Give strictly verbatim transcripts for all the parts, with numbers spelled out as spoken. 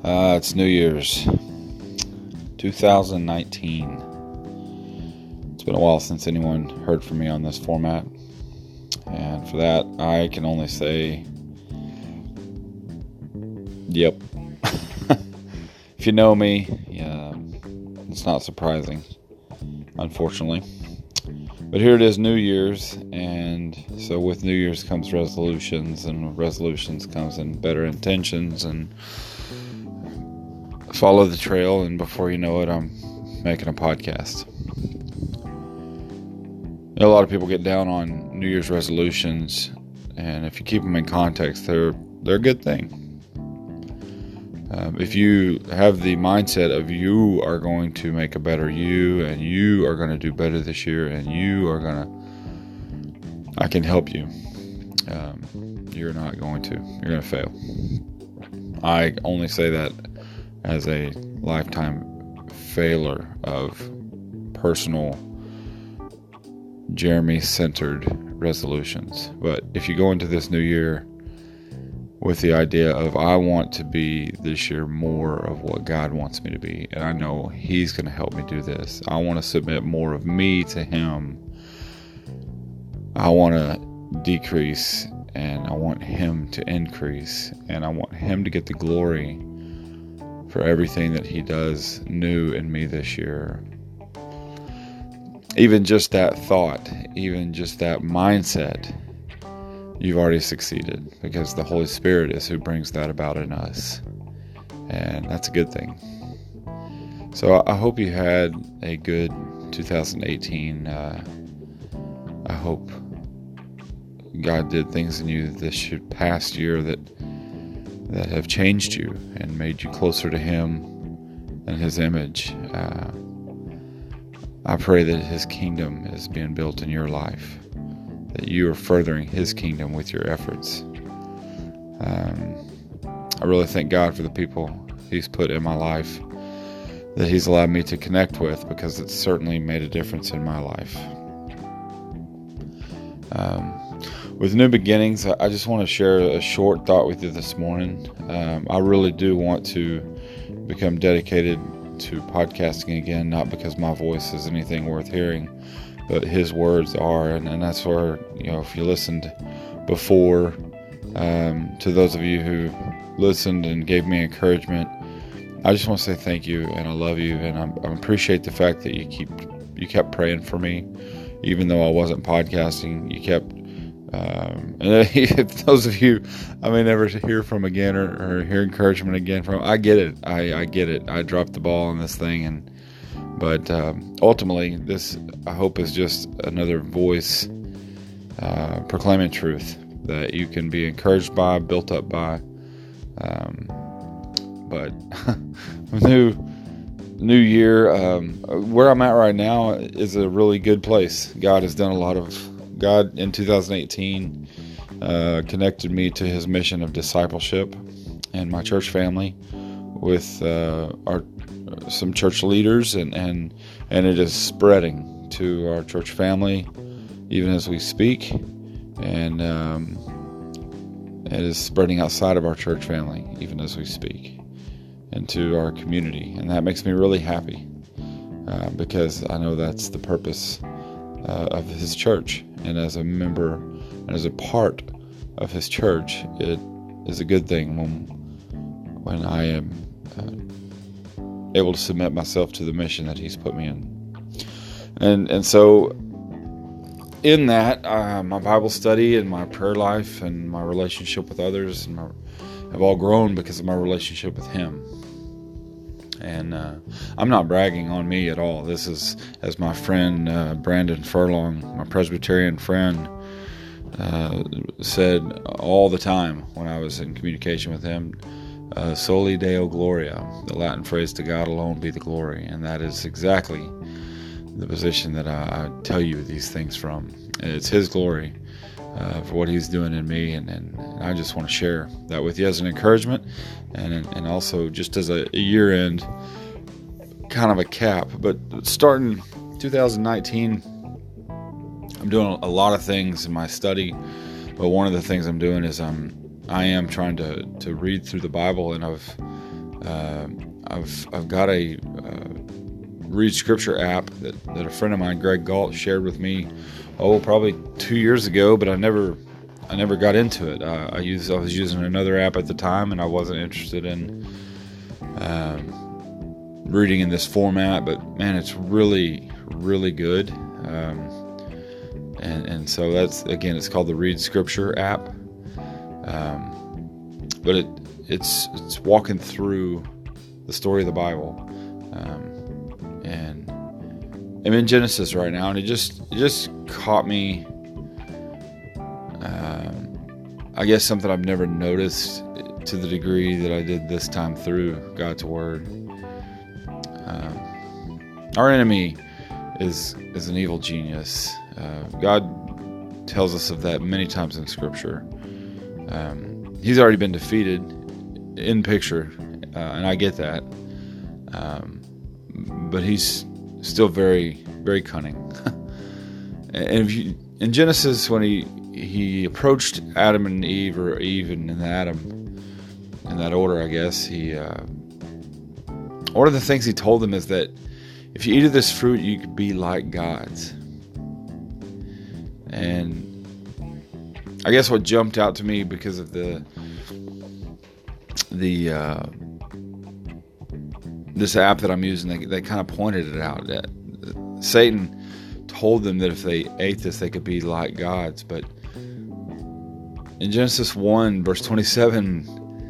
Uh, it's New Year's two thousand nineteen. It's been a while since anyone heard from me on this format. And for that, I can only say, yep. If you know me, yeah, it's not surprising, unfortunately. But here it is, New Year's, and so with New Year's comes resolutions, and with resolutions comes in better intentions, and follow the trail, and before you know it, I'm making a podcast. You know, a lot of people get down on New Year's resolutions, and if you keep them in context, they're they're a good thing. Um, if you have the mindset of you are going to make a better you, and you are going to do better this year, and you are going to, I can help you. Um, you're not going to. You're going to fail. I only say that as a lifetime failure of personal Jeremy-centered resolutions. But if you go into this new year with the idea of, I want to be this year more of what God wants me to be, and I know He's going to help me do this. I want to submit more of me to Him. I want to decrease, and I want Him to increase, and I want Him to get the glory for everything that He does new in me this year. Even just that thought, even just that mindset, you've already succeeded, because the Holy Spirit is who brings that about in us, and that's a good thing. So I hope you had a good two thousand eighteen. Uh, I hope God did things in you this past year that that have changed you and made you closer to Him and His image. Uh, I pray that His kingdom is being built in your life, that you are furthering His kingdom with your efforts. Um, I really thank God for the people He's put in my life, that He's allowed me to connect with, because it's certainly made a difference in my life. Um, with new beginnings, I just want to share a short thought with you this morning. Um, I really do want to become dedicated to podcasting again, not because my voice is anything worth hearing, but His words are, and, and that's where, you know, if you listened before, um, to those of you who listened and gave me encouragement, I just want to say thank you, and I love you, and I'm, I appreciate the fact that you keep you kept praying for me, even though I wasn't podcasting. You kept, um, and if those of you I may never hear from again, or, or hear encouragement again from, I get it, I, I get it, I dropped the ball on this thing, and But um, ultimately, this, I hope, is just another voice uh, proclaiming truth that you can be encouraged by, built up by. Um, but new new year, um, where I'm at right now is a really good place. God has done a lot of, God in two thousand eighteen uh, connected me to His mission of discipleship and my church family with uh, our some church leaders, and, and and it is spreading to our church family even as we speak, and um, it is spreading outside of our church family even as we speak into our community, and that makes me really happy, uh, because I know that's the purpose uh, of His church, and as a member and as a part of His church, it is a good thing when when I am uh, able to submit myself to the mission that He's put me in. And and so in that, uh, my Bible study and my prayer life and my relationship with others and my, have all grown because of my relationship with Him. And uh, I'm not bragging on me at all. This is, as my friend uh, Brandon Furlong, my Presbyterian friend, uh, said all the time when I was in communication with him, Uh, Soli Deo Gloria, the Latin phrase, to God alone be the glory. And that is exactly the position that I, I tell you these things from. And it's His glory uh, for what He's doing in me, and, and, and I just want to share that with you as an encouragement, and and also just as a, a year-end kind of a cap. But starting two thousand nineteen, I'm doing a lot of things in my study, but one of the things I'm doing is I'm I am trying to, to read through the Bible, and I've Uh, I've I've got a uh, Read Scripture app that, that a friend of mine, Greg Galt, shared with me. Oh, probably two years ago, but I never I never got into it. Uh, I used I was using another app at the time, and I wasn't interested in um, reading in this format. But man, it's really really good. Um, and and so that's again, it's called the Read Scripture app. Um, but it it's it's walking through the story of the Bible, um, and I'm in Genesis right now, and it just it just caught me. Um, I guess something I've never noticed to the degree that I did this time through God's Word. Um, our enemy is is an evil genius. Uh, God tells us of that many times in Scripture. Um, he's already been defeated in picture, uh, and I get that. Um, but he's still very, very cunning. And if you, in Genesis, when he he approached Adam and Eve, or Eve and Adam, in that order, I guess, he uh, one of the things he told them is that if you eat of this fruit, you could be like gods. And I guess what jumped out to me because of the the uh, this app that I'm using, they, they kind of pointed it out. That Satan told them that if they ate this, they could be like gods. But in Genesis one, verse twenty-seven,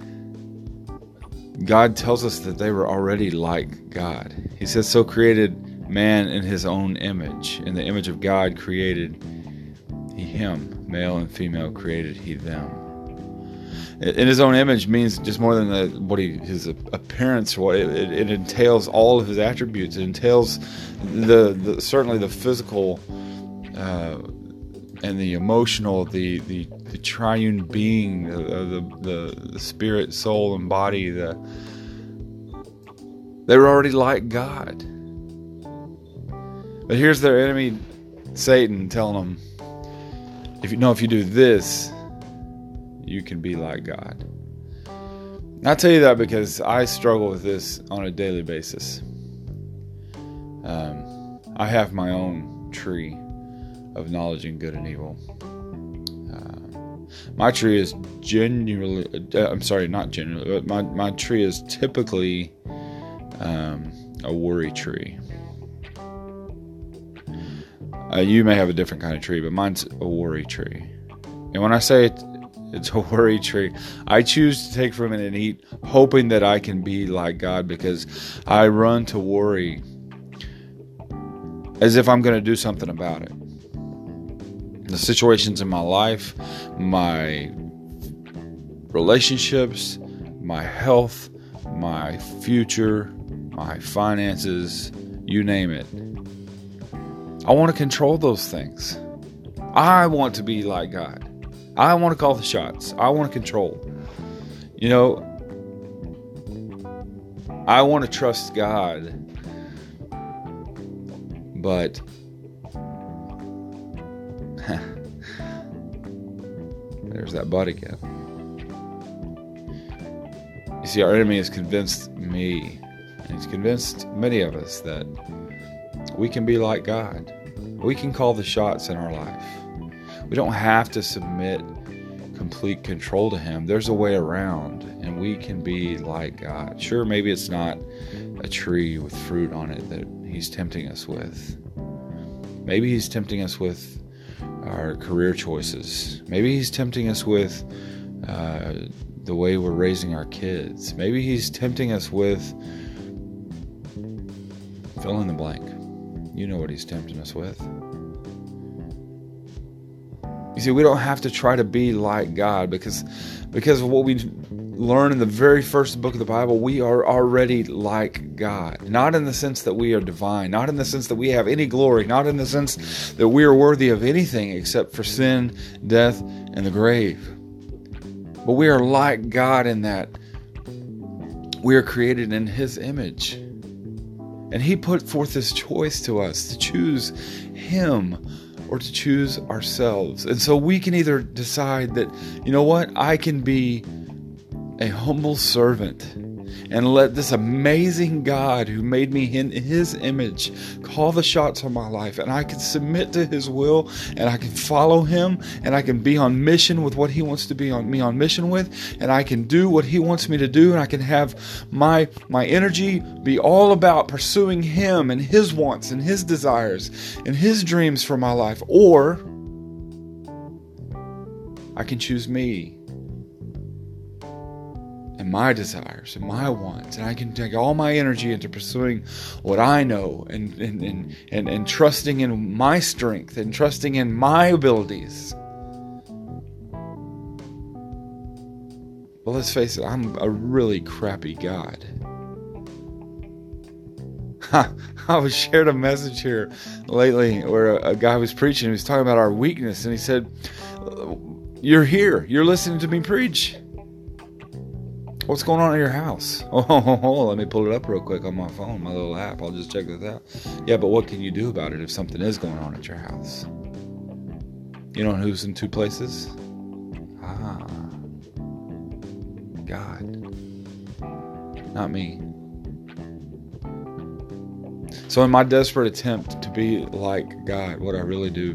God tells us that they were already like God. He says, "So created man in his own image. In the image of God created he him. Male and female created he them." In his own image means just more than the, what he, his appearance. What it, it, it entails all of his attributes. It entails the, the certainly the physical uh, and the emotional, the the, the triune being, the, the the the spirit, soul, and body. The they were already like God. But here's their enemy, Satan, telling them, if you know, if you do this, you can be like God. And I tell you that because I struggle with this on a daily basis. Um, I have my own tree of knowledge and good and evil. Uh, my tree is genuinely, uh, I'm sorry, not genuinely, but my, my tree is typically um, a worry tree. Uh, you may have a different kind of tree, but mine's a worry tree. And when I say it, it's a worry tree, I choose to take from it and eat, hoping that I can be like God, because I run to worry as if I'm going to do something about it. The situations in my life, my relationships, my health, my future, my finances, you name it. I want to control those things. I want to be like God. I want to call the shots. I want to control. You know, I want to trust God, but there's that but again. You see, our enemy has convinced me, and he's convinced many of us, that we can be like God. We can call the shots in our life. We don't have to submit complete control to him. There's a way around, and we can be like God. Sure, maybe it's not a tree with fruit on it that he's tempting us with. Maybe he's tempting us with our career choices. Maybe he's tempting us with uh, the way we're raising our kids. Maybe he's tempting us with fill in the blank. You know what he's tempting us with. You see, we don't have to try to be like God, because because of what we learn in the very first book of the Bible. We are already like God. Not in the sense that we are divine, not in the sense that we have any glory, not in the sense that we are worthy of anything except for sin, death, and the grave. But we are like God in that we are created in his image. And he put forth this choice to us to choose him or to choose ourselves. And so we can either decide that, you know what, I can be a humble servant and let this amazing God who made me in his image call the shots on my life, and I can submit to his will, and I can follow him, and I can be on mission with what he wants to be on me on mission with, and I can do what he wants me to do, and I can have my my energy be all about pursuing him and his wants and his desires and his dreams for my life. Or I can choose me and my desires and my wants, and I can take all my energy into pursuing what I know, and and, and, and and trusting in my strength and trusting in my abilities. Well, let's face it, I'm a really crappy God. I was shared a message here lately where a, a guy was preaching. He was talking about our weakness, and he said, "You're here. You're listening to me preach. What's going on at your house?" Oh, oh, oh, let me pull it up real quick on my phone, my little app. I'll just check this out. Yeah, but what can you do about it if something is going on at your house? You know who's in two places? Ah, God, not me. So in my desperate attempt to be like God, what I really do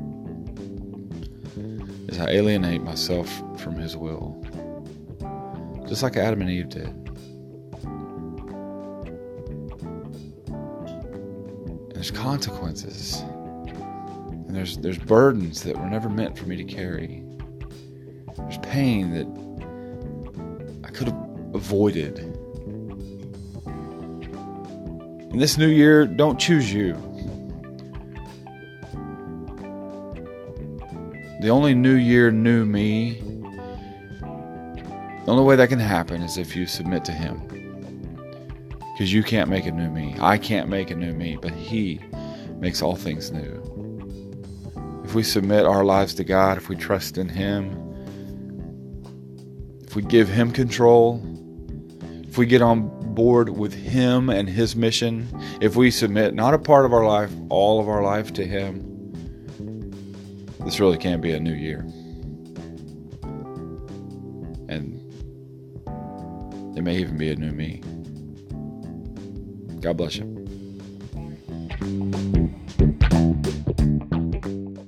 is I alienate myself from his will. Just like Adam and Eve did. And there's consequences. And there's there's burdens that were never meant for me to carry. There's pain that I could have avoided. And this new year, don't choose you. The only new year, new me, the only way that can happen is if you submit to him. Because you can't make a new me. I can't make a new me, but he makes all things new. If we submit our lives to God, if we trust in him, if we give him control, if we get on board with him and his mission, if we submit not a part of our life, all of our life to him, this really can't be a new year. And it may even be a new me. God bless you.